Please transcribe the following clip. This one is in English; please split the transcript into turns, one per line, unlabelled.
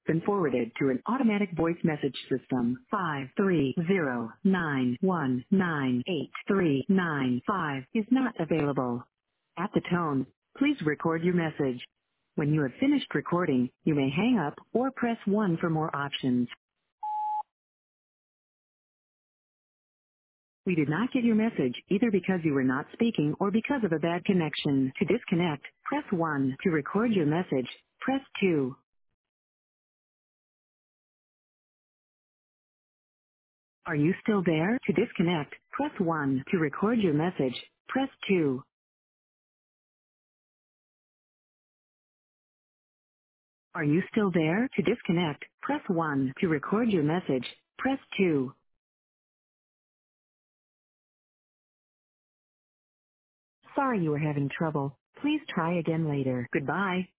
been forwarded to an automatic voice message system. 530919839 is not available. At the tone, please record your message. When you have finished recording, you may hang up or press 1 for more options. We did not get your message either because you were not speaking or because of a bad connection. To disconnect, press 1. To record your message, press 2. Are you still there? To disconnect, press 1. To record your message, press 2. Are you still there? To disconnect, press 1. To record your message, press 2. Sorry you were having trouble. Please try again later. Goodbye.